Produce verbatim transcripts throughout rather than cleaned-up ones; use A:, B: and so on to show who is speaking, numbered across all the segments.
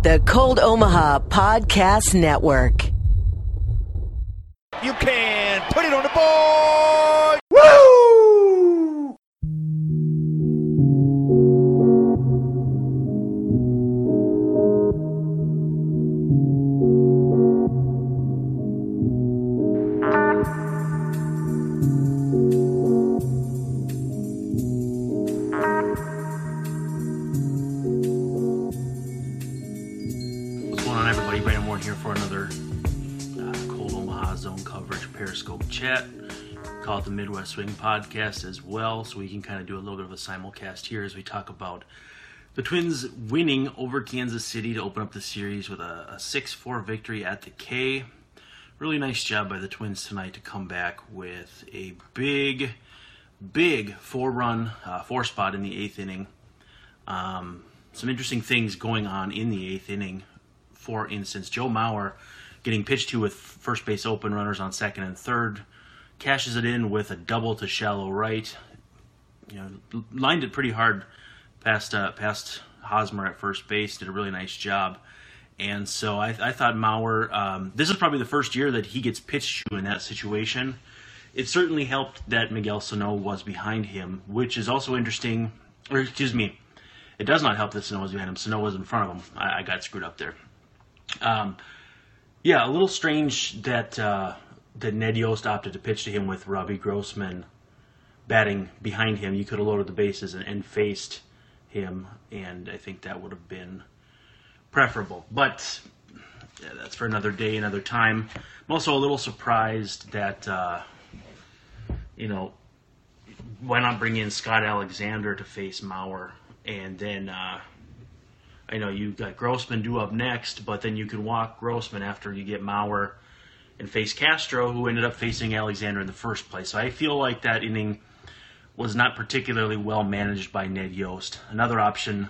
A: The Cold Omaha Podcast Network.
B: You can put it on the board.
C: Woo!
D: What's going on, everybody? Brandon Warren here for another uh, Cold Omaha Zone Coverage Periscope chat. Call it the Midwest Swing Podcast as well, so we can kind of do a little bit of a simulcast here as we talk about the Twins winning over Kansas City to open up the series with a, a six four victory at the K. Really nice job by the Twins tonight to come back with a big, big four-run, uh, four-spot in the eighth inning. Um, some interesting things going on in the eighth inning. For instance, Joe Mauer getting pitched to with first base open, runners on second and third, cashes it in with a double to shallow right. You know, lined it pretty hard past uh, past Hosmer at first base. Did a really nice job. And so I, I thought Mauer, um, this is probably the first year that he gets pitched to in that situation. It certainly helped that Miguel Sano was behind him, which is also interesting. Or excuse me, it does not help that Sano was behind him. Sano was in front of him. I, I got screwed up there. Um, yeah, a little strange that uh, that Ned Yost opted to pitch to him with Robbie Grossman batting behind him. You could have loaded the bases and, and faced him, and I think that would have been preferable. But yeah, that's for another day, another time. I'm also a little surprised that, uh, you know, why not bring in Scott Alexander to face Mauer, and then... Uh, I know you got Grossman due up next, but then you can walk Grossman after you get Mauer and face Castro, who ended up facing Alexander in the first place. So I feel like that inning was not particularly well managed by Ned Yost. Another option,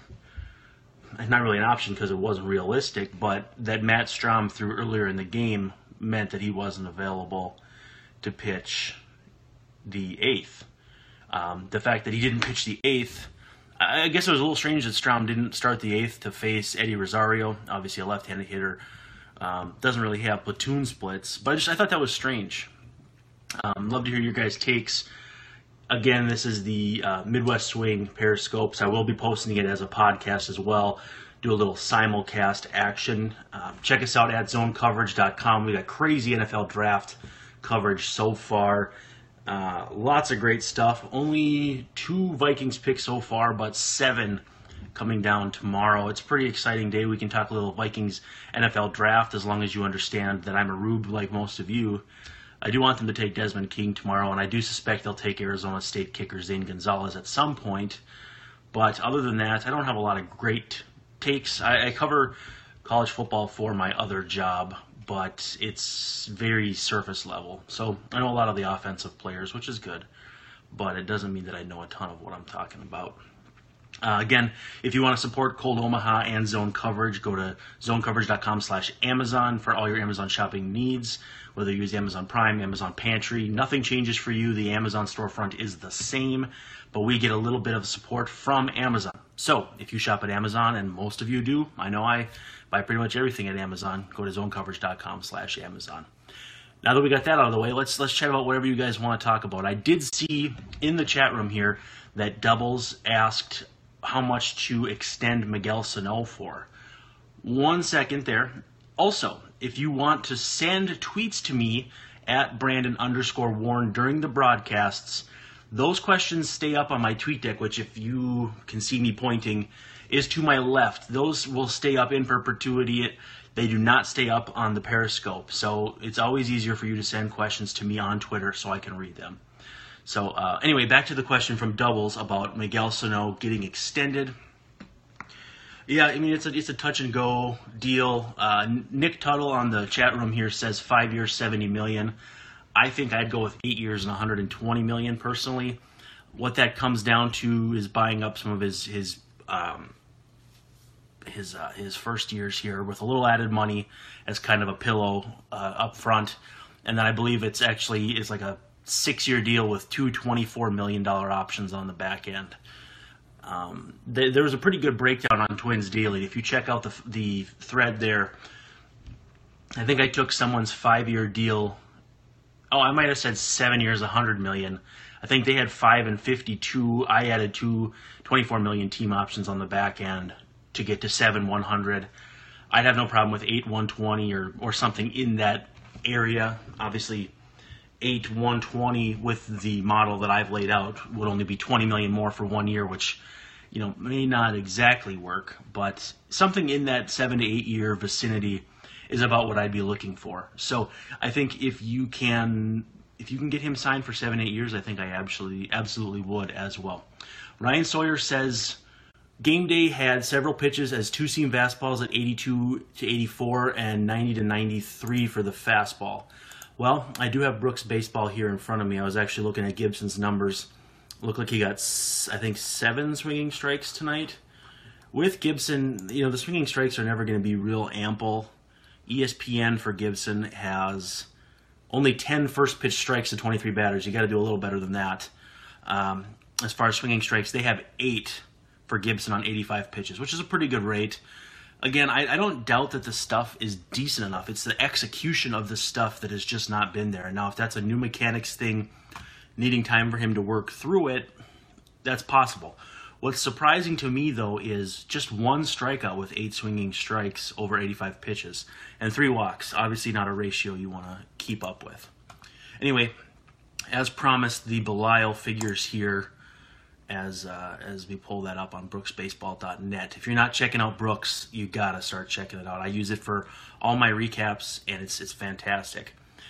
D: not really an option because it wasn't realistic, but that Matt Strahm threw earlier in the game meant that he wasn't available to pitch the eighth. Um, the fact that he didn't pitch the eighth, I guess it was a little strange that Strahm didn't start the eighth to face Eddie Rosario, obviously a left-handed hitter. Um, doesn't really have platoon splits, but I, just, I thought that was strange. Um, love to hear your guys' takes. Again, this is the uh, Midwest Swing Periscopes. I will be posting it as a podcast as well. Do a little simulcast action. Um, check us out at zone coverage dot com. We got crazy N F L draft coverage so far. Uh, lots of great stuff. Only two Vikings picks so far, but seven coming down tomorrow. It's a pretty exciting day. We can talk a little Vikings N F L draft as long as you understand that I'm a rube like most of you. I do want them to take Desmond King tomorrow, and I do suspect they'll take Arizona State kicker Zane Gonzalez at some point. But other than that, I don't have a lot of great takes. I, I cover college football for my other job, but it's very surface level. So I know a lot of the offensive players, which is good, but it doesn't mean that I know a ton of what I'm talking about. Uh, again, if you want to support Cold Omaha and Zone Coverage, go to zone coverage dot com slash Amazon for all your Amazon shopping needs, whether you use Amazon Prime, Amazon Pantry. Nothing changes for you. The Amazon storefront is the same, but we get a little bit of support from Amazon. So if you shop at Amazon, and most of you do, I know I buy pretty much everything at Amazon, go to zone coverage dot com slash Amazon. Now that we got that out of the way, let's let's chat about whatever you guys want to talk about. I did see in the chat room here that Doubles asked how much to extend Miguel Sano for. One second there. Also, if you want to send tweets to me at Brandon underscore Warren during the broadcasts, those questions stay up on my tweet deck, which if you can see me pointing is to my left. Those will stay up in perpetuity. They do not stay up on the Periscope. So it's always easier for you to send questions to me on Twitter so I can read them. So uh, anyway, back to the question from Doubles about Miguel Sano getting extended. Yeah, I mean, it's a, it's a touch and go deal. Uh, Nick Tuttle on the chat room here says five years, seventy million dollars. I think I'd go with eight years and one hundred twenty million dollars personally. What that comes down to is buying up some of his his um, his uh, his first years here with a little added money as kind of a pillow uh, up front, and then I believe it's actually is like a six-year deal with two twenty-four million dollars options on the back end. Um, th- there was a pretty good breakdown on Twins Daily. If you check out the the thread there, I think I took someone's five-year deal. Oh, I might have said seven years, one hundred million dollars. I think they had five and fifty-two. I added two twenty-four million dollars team options on the back end to get to seven one hundred. I'd have no problem with eight one twenty or, or something in that area. Obviously, eight one twenty with the model that I've laid out would only be twenty million dollars more for one year, which, you know, may not exactly work, but something in that seven to eight year vicinity is about what I'd be looking for. So I think if you can if you can get him signed for seven, eight years, I think I absolutely absolutely would as well. Ryan Sawyer says game day had several pitches as two-seam fastballs at eighty-two to eighty-four and ninety to ninety-three for the fastball. Well, I do have Brooks Baseball here in front of me. I was actually looking at Gibson's numbers. Looked like he got, I think, seven swinging strikes tonight. With Gibson, you know, the swinging strikes are never going to be real ample. E S P N for Gibson has only ten first pitch strikes to twenty-three batters. You got to do a little better than that. Um, as far as swinging strikes, they have eight for Gibson on eighty-five pitches, which is a pretty good rate. Again, I, I don't doubt that the stuff is decent enough. It's the execution of the stuff that has just not been there. Now, if that's a new mechanics thing, needing time for him to work through it, that's possible. What's surprising to me, though, is just one strikeout with eight swinging strikes over eighty-five pitches and three walks. Obviously not a ratio you want to keep up with. Anyway, as promised, the Belial figures here as uh, as we pull that up on brooks baseball dot net. If you're not checking out Brooks, you got to start checking it out. I use it for all my recaps, and it's, it's fantastic.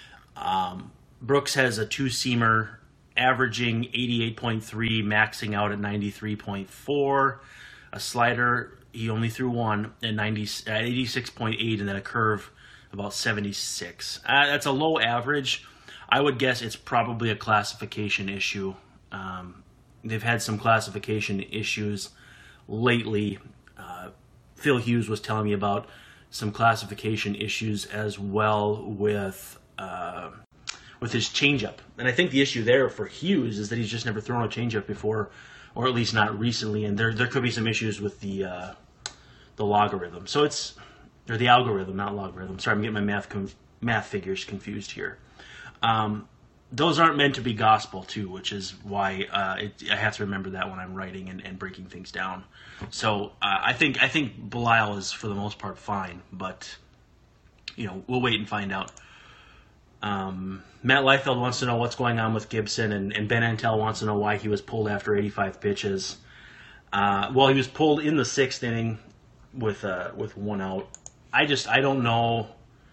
D: Um, Brooks has a two-seamer averaging eighty-eight point three, maxing out at ninety-three point four. A slider, he only threw one at ninety, at eighty-six point eight, and then a curve about seventy-six. Uh, that's a low average. I would guess it's probably a classification issue. Um, they've had some classification issues lately. Uh, Phil Hughes was telling me about some classification issues as well with... Uh, with his changeup. And I think the issue there for Hughes is that he's just never thrown a changeup before, or at least not recently, and there there could be some issues with the uh, the logarithm. So it's, or the algorithm, not logarithm. Sorry, I'm getting my math com- math figures confused here. Um, those aren't meant to be gospel, too, which is why uh, it, I have to remember that when I'm writing and, and breaking things down. So uh, I think I think Belial is, for the most part, fine, but, you know, we'll wait and find out. Um, Matt Liefeld wants to know what's going on with Gibson, and, and Ben Antel wants to know why he was pulled after eighty-five pitches. Uh, well, he was pulled in the sixth inning with uh, with one out. I just, I don't know.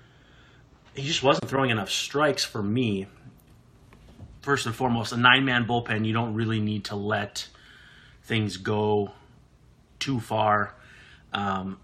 D: He just wasn't throwing enough strikes for me. First and foremost, a nine-man bullpen, you don't really need to let things go too far. Um,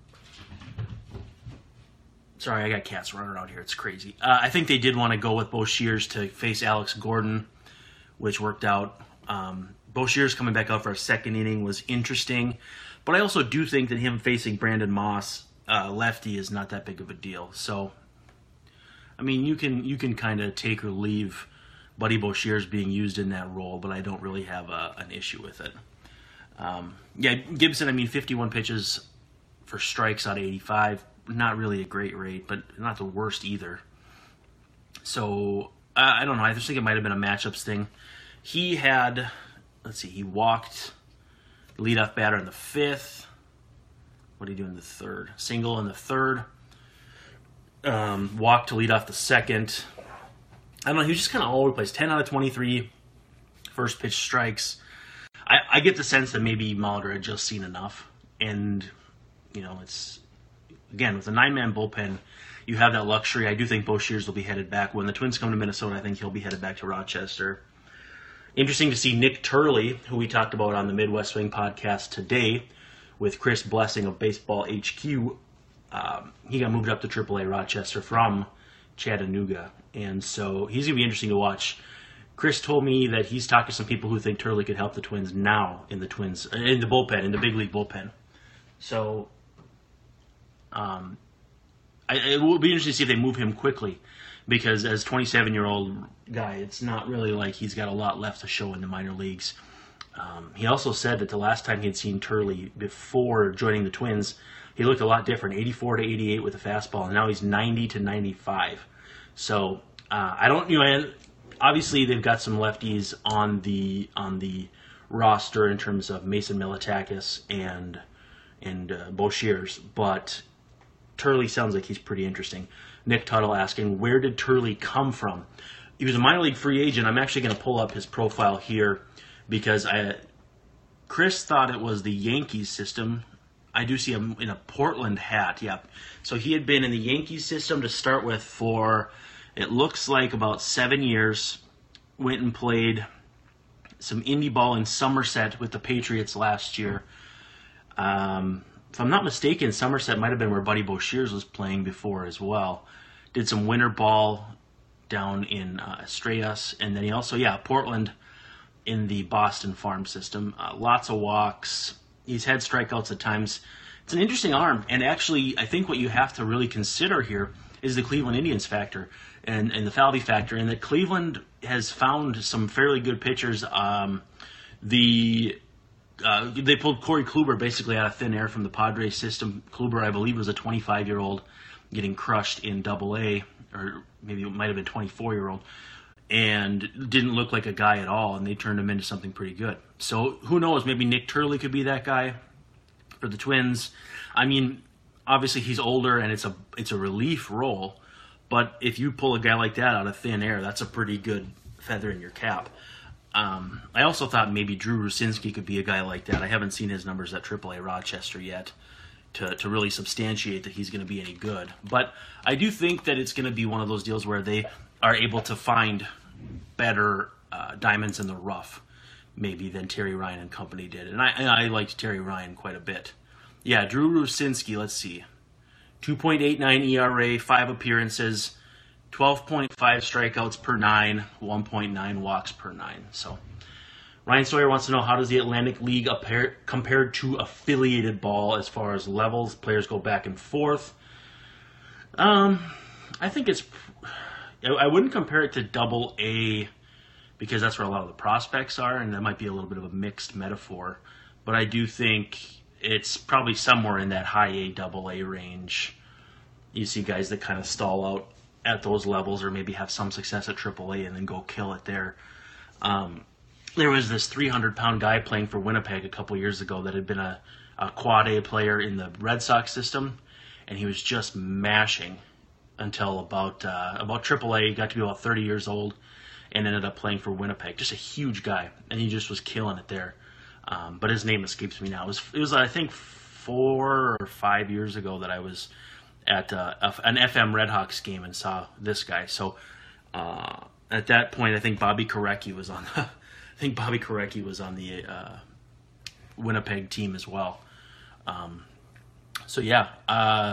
D: Sorry, I got cats running around here. It's crazy. Uh, I think they did want to go with Bo Shears to face Alex Gordon, which worked out. Um, Bo Shears coming back out for a second inning was interesting, but I also do think that him facing Brandon Moss, uh, lefty, is not that big of a deal. So, I mean, you can you can kind of take or leave Buddy Bo Shears being used in that role, but I don't really have a, an issue with it. Um, yeah, Gibson, I mean, fifty-one pitches for strikes out of eighty-five. Not really a great rate, but not the worst either. So, uh, I don't know. I just think it might have been a matchups thing. He had, let's see, he walked the leadoff batter in the fifth. What did he do in the third? Single in the third. Um, walked to lead off the second. I don't know. He was just kind of all over the place. ten out of twenty-three first pitch strikes. I, I get the sense that maybe Molitor had just seen enough. And, you know, it's... Again, with a nine-man bullpen, you have that luxury. I do think Bo Shears will be headed back. When the Twins come to Minnesota, I think he'll be headed back to Rochester. Interesting to see Nick Turley, who we talked about on the Midwest Swing podcast today with Chris Blessing of Baseball H Q. Um, he got moved up to triple A Rochester from Chattanooga. And so he's going to be interesting to watch. Chris told me that he's talked to some people who think Turley could help the Twins now in the Twins, in the bullpen, in the big league bullpen. So... Um, I, it will be interesting to see if they move him quickly, because as a twenty-seven-year-old guy, it's not really like he's got a lot left to show in the minor leagues. Um, he also said that the last time he had seen Turley before joining the Twins, he looked a lot different, eighty-four to eighty-eight with a fastball, and now he's ninety to ninety-five. So uh, I don't, you know, obviously they've got some lefties on the on the roster in terms of Mason Militakis and and uh, Bo Shears, but Turley sounds like he's pretty interesting. Nick Tuttle asking, where did Turley come from? He was a minor league free agent. I'm actually going to pull up his profile here because I, Chris thought it was the Yankees system. I do see him in a Portland hat, yep. So he had been in the Yankees system to start with for, it looks like about seven years. Went and played some indie ball in Somerset with the Patriots last year. Um, if I'm not mistaken, Somerset might have been where Buddy Boshears was playing before as well. Did some winter ball down in uh, Estrellas, and then he also, yeah, Portland in the Boston farm system. Uh, lots of walks. He's had strikeouts at times. It's an interesting arm, and actually, I think what you have to really consider here is the Cleveland Indians factor and, and the Falvey factor, and that Cleveland has found some fairly good pitchers. Um, the uh, they pulled Corey Kluber basically out of thin air from the Padres system. Kluber, I believe, was a twenty-five-year-old getting crushed in Double A, or maybe it might have been twenty-four-year-old, and didn't look like a guy at all, and they turned him into something pretty good. So who knows? Maybe Nick Turley could be that guy for the Twins. I mean, obviously he's older, and it's a it's a relief role. But if you pull a guy like that out of thin air, that's a pretty good feather in your cap. Um, I also thought maybe Drew Rucinski could be a guy like that. I haven't seen his numbers at triple A Rochester yet to, to really substantiate that he's going to be any good. But I do think that it's going to be one of those deals where they are able to find better uh, diamonds in the rough, maybe, than Terry Ryan and company did. And I, and I liked Terry Ryan quite a bit. Yeah, Drew Rucinski, let's see. two point eight nine E R A, five appearances, twelve point five strikeouts per nine, one point nine walks per nine. So Ryan Sawyer wants to know, how does the Atlantic League appear, compared to affiliated ball as far as levels? Players go back and forth. Um, I think it's... I wouldn't compare it to Double A because that's where a lot of the prospects are, and that might be a little bit of a mixed metaphor. But I do think it's probably somewhere in that high A, Double A range. You see guys that kind of stall out at those levels, or maybe have some success at Triple A and then go kill it there. Um, there was this three hundred pound guy playing for Winnipeg a couple years ago that had been a, a quad A player in the Red Sox system, and he was just mashing until about uh, about Triple A. He got to be about thirty years old and ended up playing for Winnipeg. Just a huge guy, and he just was killing it there. Um, but his name escapes me now. It was, it was, I think, four or five years ago that I was at uh, an F M Redhawks game and saw this guy. So uh, at that point, I think Bobby Korecki was on. The, I think Bobby Korecki was on the uh, Winnipeg team as well. Um, so yeah, uh,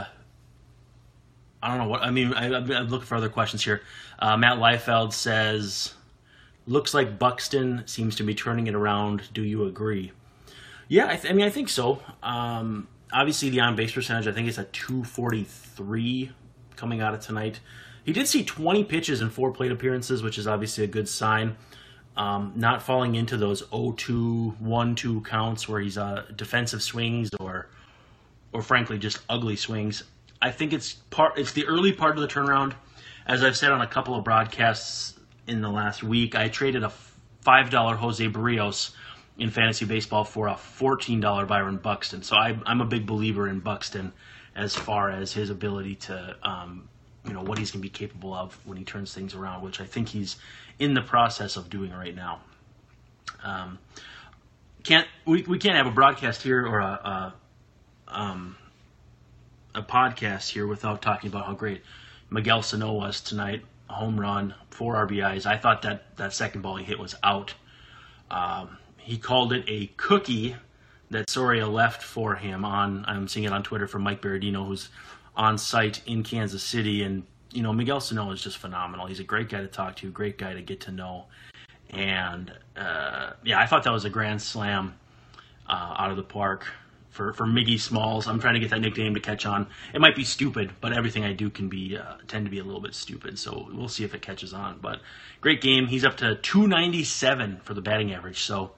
D: I don't know what I mean. I, I'm looking for other questions here. Uh, Matt Liefeld says, looks like Buxton seems to be turning it around. Do you agree? Yeah, I, th- I mean, I think so. Um, obviously, the on-base percentage, I think it's at two forty-three coming out of tonight. He did see twenty pitches in four plate appearances, which is obviously a good sign. Um, not falling into those oh two, one two counts where he's uh, defensive swings or, or frankly, just ugly swings. I think it's part. It's the early part of the turnaround. As I've said on a couple of broadcasts in the last week, I traded a five dollar Jose Barrios in fantasy baseball for a fourteen dollar Byron Buxton. So I, I'm a big believer in Buxton as far as his ability to, um, you know, what he's going to be capable of when he turns things around, which I think he's in the process of doing right now. Um, can't we, we can't have a broadcast here or a, a um. a podcast here without talking about how great Miguel Sano was tonight. A home run, four R B Is. I thought that, that second ball he hit was out. Um, he called it a cookie that Soria left for him on, I'm seeing it on Twitter from Mike Berardino, who's on site in Kansas City. And, you know, Miguel Sano is just phenomenal. He's a great guy to talk to, great guy to get to know. And, uh, yeah, I thought that was a grand slam uh, out of the park. For, for Miggy Smalls. I'm trying to get that nickname to catch on. It might be stupid, but everything I do can be uh, tend to be a little bit stupid. So we'll see if it catches on. But great game. He's up to two ninety-seven for the batting average. So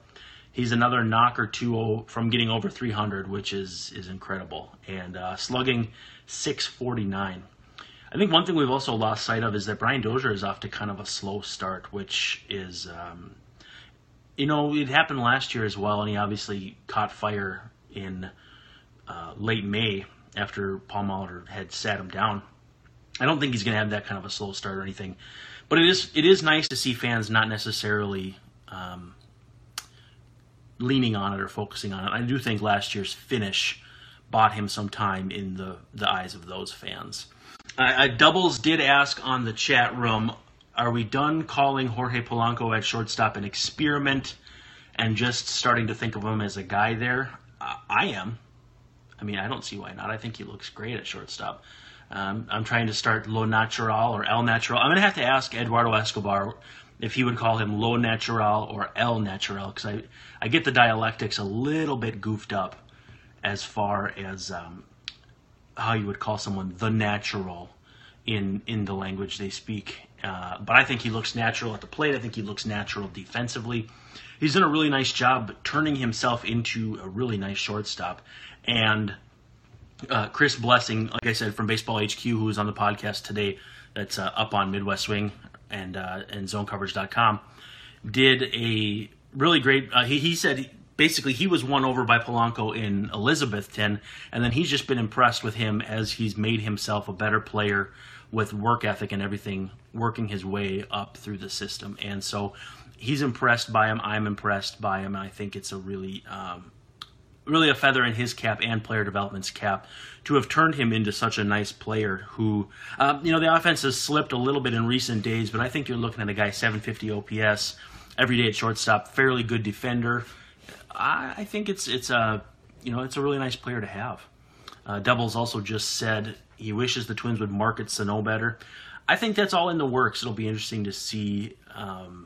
D: he's another knock or two from getting over three hundred, which is is incredible. And uh, slugging six forty-nine. I think one thing we've also lost sight of is that Brian Dozier is off to kind of a slow start, which is, um, you know, it happened last year as well, and he obviously caught fire in uh, late May after Paul Molitor had sat him down. I don't think he's going to have that kind of a slow start or anything, but it is it is nice to see fans not necessarily um, leaning on it or focusing on it. I do think last year's finish bought him some time in the, the eyes of those fans. Uh, Doubles did ask on the chat room, are we done calling Jorge Polanco at shortstop an experiment and just starting to think of him as a guy there? Uh, I am. I mean, I don't see why not. I think he looks great at shortstop. Um, I'm trying to start Lo Natural or El Natural. I'm going to have to ask Eduardo Escobar if he would call him Lo Natural or El Natural, because I, I get the dialectics a little bit goofed up as far as um, how you would call someone the natural in in the language they speak. Uh, but I think he looks natural at the plate. I think he looks natural defensively. He's done a really nice job turning himself into a really nice shortstop. And uh, Chris Blessing, like I said, from Baseball H Q, who was on the podcast today, that's uh, up on Midwest Swing and uh, and zone coverage dot com, did a really great, uh, he, he said basically he was won over by Polanco in Elizabethton, and then he's just been impressed with him as he's made himself a better player with work ethic and everything, working his way up through the system. And so he's impressed by him. I'm impressed by him. I think it's a really, um, really a feather in his cap and player development's cap to have turned him into such a nice player who, uh, you know, the offense has slipped a little bit in recent days, but I think you're looking at a guy seven fifty O P S every day at shortstop, fairly good defender. I, I think it's it's a you know it's a really nice player to have. Uh, Doubles also just said he wishes the Twins would market Sano better. I think that's all in the works. It'll be interesting to see um,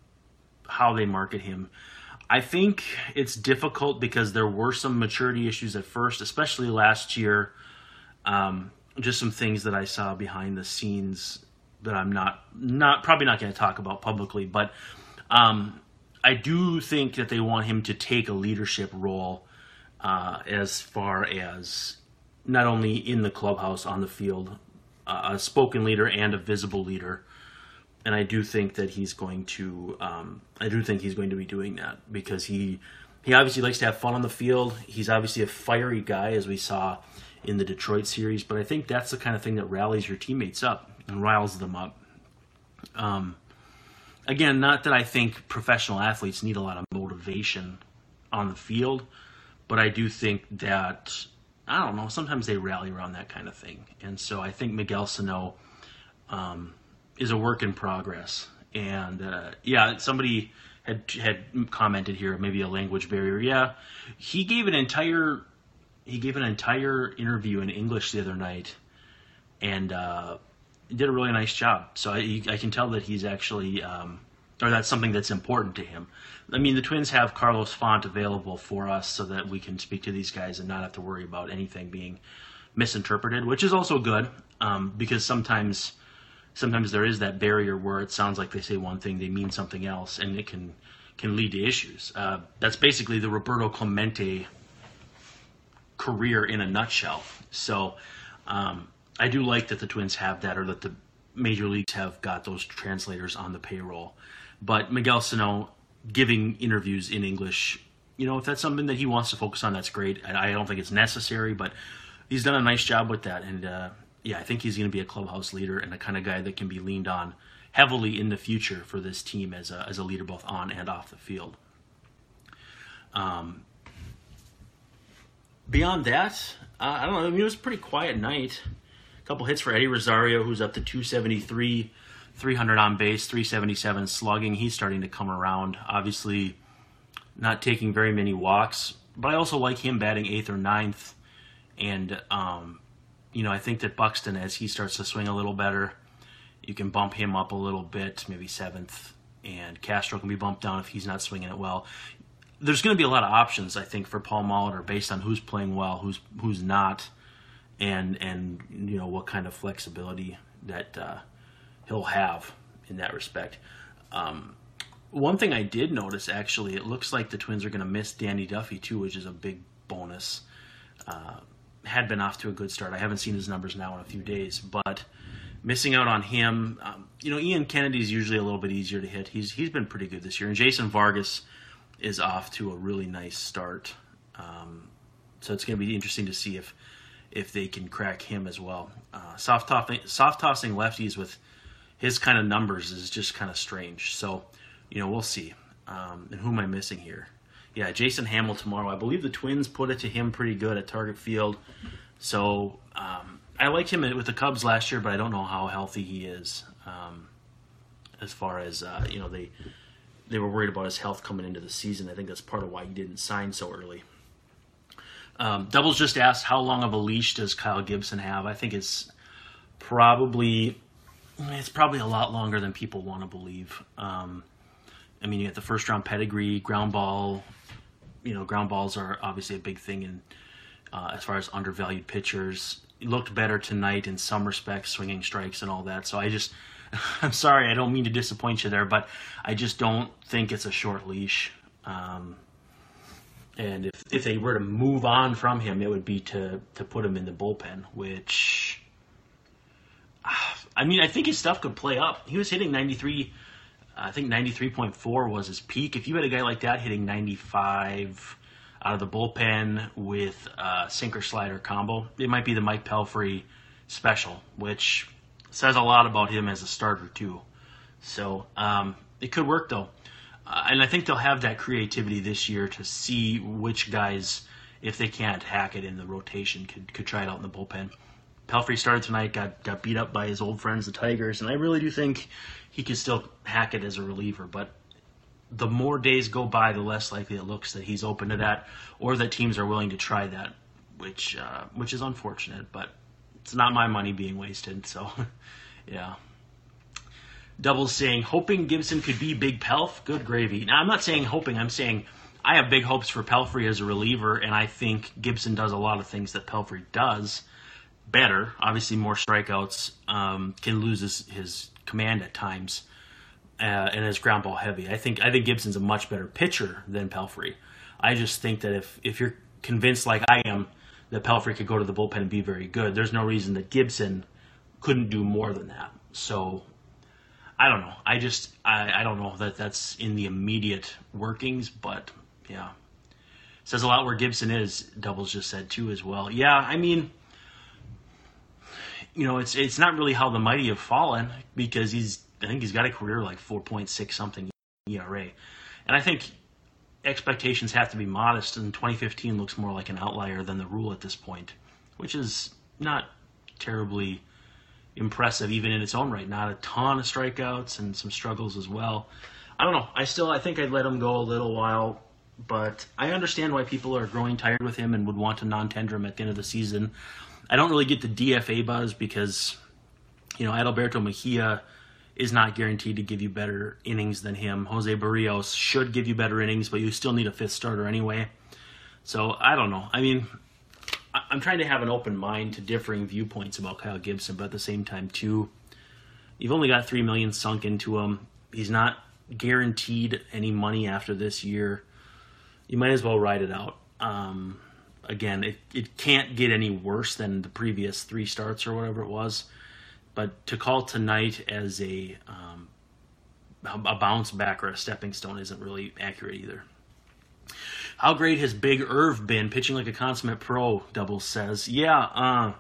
D: how they market him. I think it's difficult because there were some maturity issues at first, especially last year. Um, just some things that I saw behind the scenes that I'm not not probably not going to talk about publicly, but um, I do think that they want him to take a leadership role uh, as far as not only in the clubhouse, on the field, uh, a spoken leader and a visible leader. And I do think that he's going to, um, I do think he's going to be doing that because he, he obviously likes to have fun on the field. He's obviously a fiery guy, as we saw in the Detroit series. But I think that's the kind of thing that rallies your teammates up and riles them up. Um, again, not that I think professional athletes need a lot of motivation on the field, but I do think that, I don't know, sometimes they rally around that kind of thing. And so I think Miguel Sano um, is a work in progress. And uh, yeah, somebody had had commented here, maybe a language barrier. Yeah, he gave an entire he gave an entire interview in English the other night, and uh, did a really nice job. So I, I can tell that he's actually, um, or that's something that's important to him. I mean, the Twins have Carlos Font available for us so that we can speak to these guys and not have to worry about anything being misinterpreted, which is also good um, because sometimes sometimes there is that barrier where it sounds like they say one thing, they mean something else, and it can can lead to issues. Uh, that's basically the Roberto Clemente career in a nutshell. So um, I do like that the Twins have that, or that the major leagues have got those translators on the payroll. But Miguel Sano giving interviews in English, you know, if that's something that he wants to focus on, that's great. I, I don't think it's necessary, but he's done a nice job with that. And uh, yeah, I think he's going to be a clubhouse leader and the kind of guy that can be leaned on heavily in the future for this team as a as a leader both on and off the field. Um, beyond that, uh, I don't know. I mean, it was a pretty quiet night. A couple hits for Eddie Rosario, who's up to two seventy-three, three hundred on base, three seventy-seven slugging. He's starting to come around. Obviously, not taking very many walks, but I also like him batting eighth or ninth. And um, you know, I think that Buxton, as he starts to swing a little better, you can bump him up a little bit, maybe seventh, and Castro can be bumped down if he's not swinging it well. There's going to be a lot of options, I think, for Paul Molitor based on who's playing well, who's who's not, and and you know what kind of flexibility that uh, he'll have in that respect. Um, one thing I did notice, actually, it looks like the Twins are going to miss Danny Duffy, too, which is a big bonus. Uh, had been off to a good start. I haven't seen his numbers now in a few days, but missing out on him, um, you know, Ian Kennedy's usually a little bit easier to hit. He's He's been pretty good this year. And Jason Vargas is off to a really nice start. Um, so it's going to be interesting to see if if they can crack him as well. Uh, soft tossing, soft tossing lefties with his kind of numbers is just kind of strange. So, you know, we'll see. Um, and who am I missing here? Yeah, Jason Hamill tomorrow. I believe the Twins put it to him pretty good at Target Field. So um, I liked him with the Cubs last year, but I don't know how healthy he is. Um, as far as, uh, you know, they they were worried about his health coming into the season. I think that's part of why he didn't sign so early. Um, Doubles just asked, how long of a leash does Kyle Gibson have? I think it's probably it's probably a lot longer than people want to believe. Um, I mean, you get the first round pedigree, ground ball. You know, ground balls are obviously a big thing in uh, as far as undervalued pitchers. He looked better tonight in some respects, swinging strikes and all that. So I just, I'm sorry, I don't mean to disappoint you there, but I just don't think it's a short leash. Um, And if, if they were to move on from him, it would be to, to put him in the bullpen, which, I mean, I think his stuff could play up. He was hitting ninety-three, I think ninety-three point four was his peak. If you had a guy like that hitting ninety-five out of the bullpen with a sinker slider combo, it might be the Mike Pelfrey special, which says a lot about him as a starter too. So um, it could work though. Uh, and I think they'll have that creativity this year to see which guys, if they can't hack it in the rotation, could could try it out in the bullpen. Pelfrey started tonight, got, got beat up by his old friends, the Tigers, and I really do think he could still hack it as a reliever. But the more days go by, the less likely it looks that he's open to that or that teams are willing to try that, which uh, which is unfortunate. But it's not my money being wasted, so yeah. Doubles saying, hoping Gibson could be Big Pelf. Good gravy. Now, I'm not saying hoping. I'm saying I have big hopes for Pelfrey as a reliever, and I think Gibson does a lot of things that Pelfrey does better. Obviously, more strikeouts, um, can lose his, his command at times, uh, and is ground ball heavy. I think I think Gibson's a much better pitcher than Pelfrey. I just think that if, if you're convinced, like I am, that Pelfrey could go to the bullpen and be very good, there's no reason that Gibson couldn't do more than that. So I don't know. I just, I, I don't know that that's in the immediate workings, but yeah. Says a lot where Gibson is, Doubles just said too as well. Yeah, I mean, you know, it's it's not really how the mighty have fallen because he's, I think he's got a career like four point six something E R A. And I think expectations have to be modest, and twenty fifteen looks more like an outlier than the rule at this point, which is not terribly impressive even in its own right. Not a ton of strikeouts and some struggles as well. I don't know. I still I think I'd let him go a little while, but I understand why people are growing tired with him and would want to non-tender him at the end of the season. I don't really get the D F A buzz because, you know, Adalberto Mejia is not guaranteed to give you better innings than him. Jose Barrios should give you better innings, but you still need a fifth starter anyway. So I don't know. I mean, I'm trying to have an open mind to differing viewpoints about Kyle Gibson, but at the same time, too, you've only got three million dollars sunk into him. He's not guaranteed any money after this year. You might as well ride it out. Um, again, it, it can't get any worse than the previous three starts or whatever it was. But to call tonight as a um, a bounce back or a stepping stone isn't really accurate either. How great has Big Irv been, pitching like a consummate pro, Doubles says. Yeah, uh,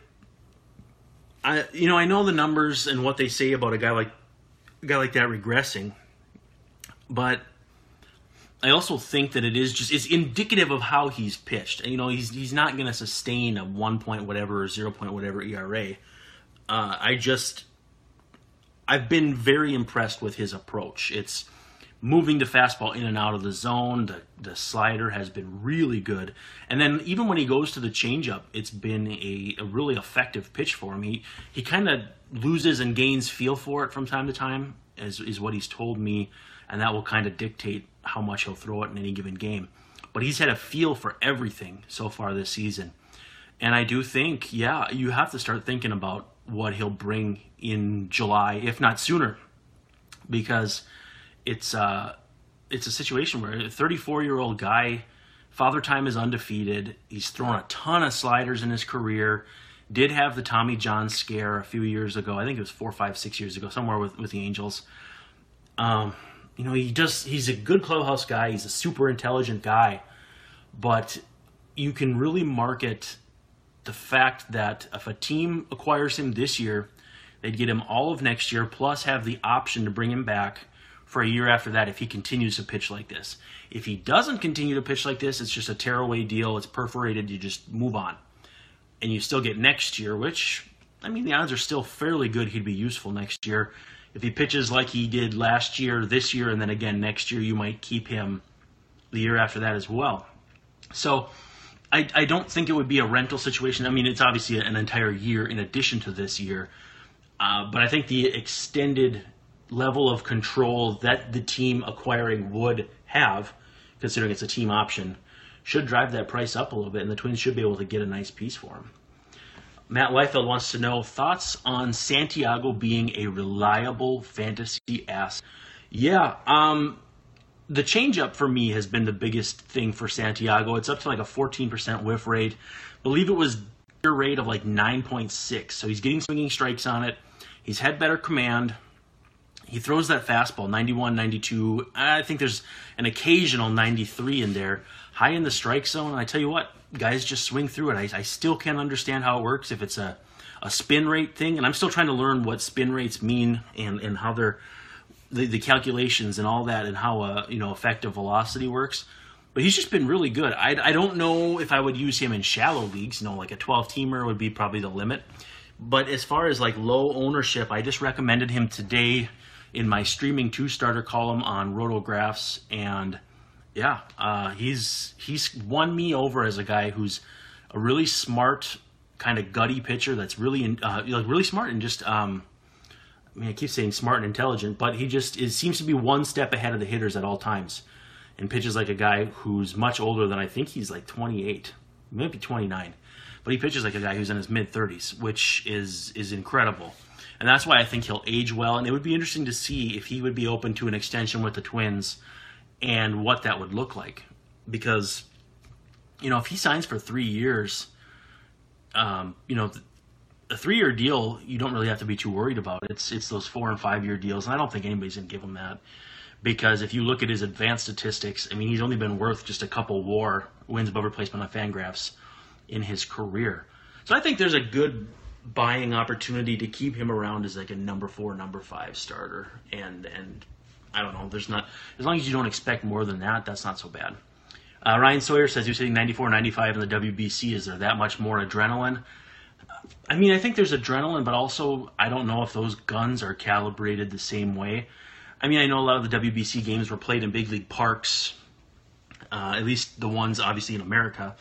D: I you know, I know the numbers and what they say about a guy like a guy like that regressing, but I also think that it is just it's indicative of how he's pitched. You know, he's he's not going to sustain a one point whatever or zero point whatever E R A. Uh, I just I've been very impressed with his approach. It's moving the fastball in and out of the zone. The, the slider has been really good. And then even when he goes to the changeup, it's been a, a really effective pitch for him. He he kind of loses and gains feel for it from time to time, is, is what he's told me, and that will kind of dictate how much he'll throw it in any given game. But he's had a feel for everything so far this season. And I do think, yeah, you have to start thinking about what he'll bring in July, if not sooner, because it's uh, it's a situation where a thirty-four-year-old guy, Father Time is undefeated. He's thrown a ton of sliders in his career. Did have the Tommy John scare a few years ago. I think it was four, five, six years ago, somewhere with, with the Angels. Um, you know, he just he's a good clubhouse guy. He's a super intelligent guy. But you can really market the fact that if a team acquires him this year, they'd get him all of next year, plus have the option to bring him back for a year after that if he continues to pitch like this. If he doesn't continue to pitch like this, it's just a tearaway deal. It's perforated. You just move on. And you still get next year, which, I mean, the odds are still fairly good he'd be useful next year. If he pitches like he did last year, this year, and then again next year, you might keep him the year after that as well. So I, I don't think it would be a rental situation. I mean, it's obviously an entire year in addition to this year. Uh, but I think the extended level of control that the team acquiring would have, considering it's a team option, should drive that price up a little bit, and the Twins should be able to get a nice piece for him. Matt Liefeld wants to know thoughts on Santiago being a reliable fantasy ass. Yeah, um, the changeup for me has been the biggest thing for Santiago. It's up to like a fourteen percent whiff rate. I believe it was a rate of like nine point six. So he's getting swinging strikes on it. He's had better command. He throws that fastball, ninety-one, ninety-two. I think there's an occasional ninety-three in there. High in the strike zone. I tell you what, guys just swing through it. I, I still can't understand how it works, if it's a, a spin rate thing. And I'm still trying to learn what spin rates mean and, and how they're, the, the calculations and all that, and how uh, you know, effective velocity works. But he's just been really good. I, I don't know if I would use him in shallow leagues. You know, like a twelve-teamer would be probably the limit. But as far as like low ownership, I just recommended him today in my streaming two-starter column on Rotographs, and yeah, uh, he's he's won me over as a guy who's a really smart, kind of gutty pitcher that's really uh, like really smart and just um, I mean, I keep saying smart and intelligent, but he just is, seems to be one step ahead of the hitters at all times, and pitches like a guy who's much older than, I think he's like twenty-eight, maybe twenty-nine, but he pitches like a guy who's in his mid-thirties, which is is incredible. And that's why I think he'll age well. And it would be interesting to see if he would be open to an extension with the Twins and what that would look like. Because, you know, if he signs for three years, um, you know, a three-year deal, you don't really have to be too worried about. It's it's those four- and five-year deals. And I don't think anybody's going to give him that. Because if you look at his advanced statistics, I mean, he's only been worth just a couple WAR, wins above replacement on Fangraphs, in his career. So I think there's a good buying opportunity to keep him around as like a number four, number five starter, and and I don't know. There's not, as long as you don't expect more than that, that's not so bad. Uh, Ryan Sawyer says you're sitting ninety-four, ninety-five in the W B C. Is there that much more adrenaline? I mean, I think there's adrenaline, but also I don't know if those guns are calibrated the same way. I mean, I know a lot of the W B C games were played in big league parks, uh, at least the ones obviously in America.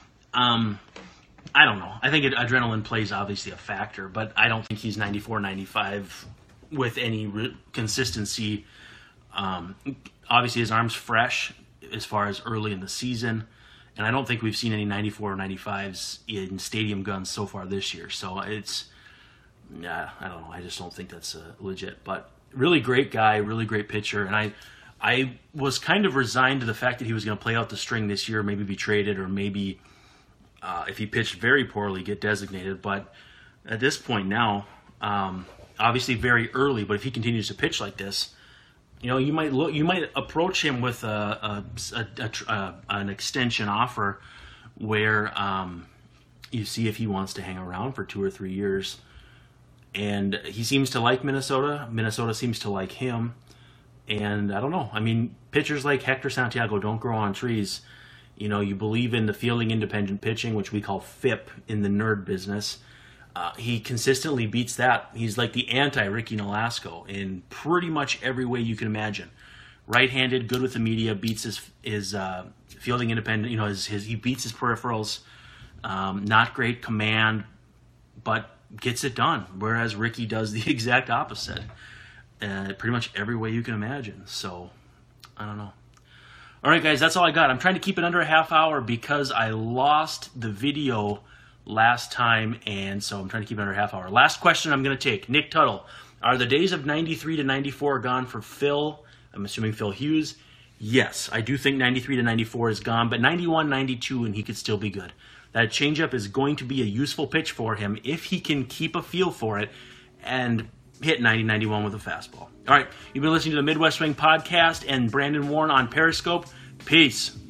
D: Um, I don't know. I think it, adrenaline plays obviously a factor, but I don't think he's ninety-four, ninety-five with any re- consistency. Um, obviously, his arm's fresh as far as early in the season, and I don't think we've seen any ninety-four or ninety-fives in stadium guns so far this year. So it's, yeah, I don't know. I just don't think that's uh, legit. But really great guy, really great pitcher, and I, I was kind of resigned to the fact that he was going to play out the string this year, maybe be traded, or maybe. Uh, if he pitched very poorly, get designated. But at this point now, um, obviously very early, but if he continues to pitch like this, you know, you might look, you might approach him with a, a, a, a, a an extension offer where um, you see if he wants to hang around for two or three years. And he seems to like Minnesota. Minnesota seems to like him. And I don't know. I mean, pitchers like Hector Santiago don't grow on trees. You know, you believe in the fielding independent pitching, which we call F I P in the nerd business. Uh, he consistently beats that. He's like the anti-Ricky Nolasco in pretty much every way you can imagine. Right-handed, good with the media, beats his his uh, fielding independent. You know, his, his he beats his peripherals. Um, not great command, but gets it done. Whereas Ricky does the exact opposite, uh, pretty much every way you can imagine. So, I don't know. All right, guys, that's all I got. I'm trying to keep it under a half hour because I lost the video last time, and so I'm trying to keep it under a half hour. Last question I'm going to take. Nick Tuttle. Are the days of ninety-three to ninety-four gone for Phil, I'm assuming Phil Hughes. Yes, I do think ninety-three to ninety-four is gone, but ninety-one, ninety-two, and he could still be good. That changeup is going to be a useful pitch for him if he can keep a feel for it and hit ninety, ninety-one with a fastball. All right, you've been listening to the Midwest Swing Podcast and Brandon Warren on Periscope. Peace.